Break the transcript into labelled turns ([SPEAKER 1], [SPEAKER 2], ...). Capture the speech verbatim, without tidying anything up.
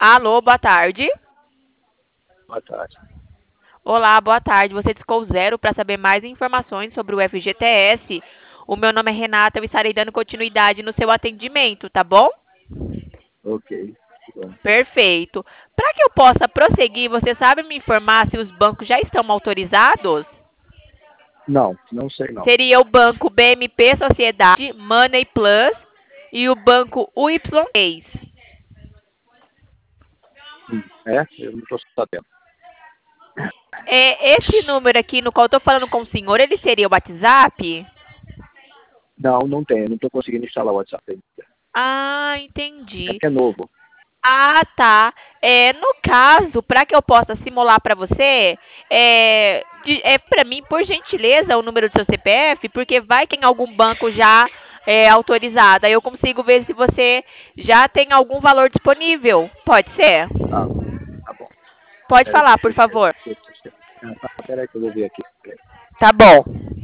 [SPEAKER 1] Alô, boa tarde.
[SPEAKER 2] Boa tarde.
[SPEAKER 1] Olá, boa tarde. Você discou zero para saber mais informações sobre o F G T S. O meu nome é Renata, eu estarei dando continuidade no seu atendimento, tá bom?
[SPEAKER 2] Ok. Bom.
[SPEAKER 1] Perfeito. Para que eu possa prosseguir, você sabe me informar se os bancos já estão autorizados?
[SPEAKER 2] Não, não sei não.
[SPEAKER 1] Seria o banco B M P Sociedade, Money Plus e o banco U Y três.
[SPEAKER 2] Hum, É? Eu não estou sabendo.
[SPEAKER 1] É, esse número aqui no qual eu estou falando com o senhor, ele seria o WhatsApp?
[SPEAKER 2] Não, não tem. Não estou conseguindo instalar o WhatsApp ainda.
[SPEAKER 1] Ah,
[SPEAKER 2] É
[SPEAKER 1] entendi.
[SPEAKER 2] que é novo.
[SPEAKER 1] Ah, tá. É, no caso, para que eu possa simular para você, é, de- é para mim, por gentileza, o número do seu C P F, porque vai que em algum banco já é autorizado. Aí eu consigo ver se você já tem algum valor disponível. Pode ser?
[SPEAKER 2] Ah, tá bom.
[SPEAKER 1] Pode
[SPEAKER 2] Peraí,
[SPEAKER 1] falar, por
[SPEAKER 2] deixa eu ver.
[SPEAKER 1] favor.
[SPEAKER 2] Deixa eu ver. Ah, tá, peraí que eu vou ver aqui.
[SPEAKER 1] Tá bom.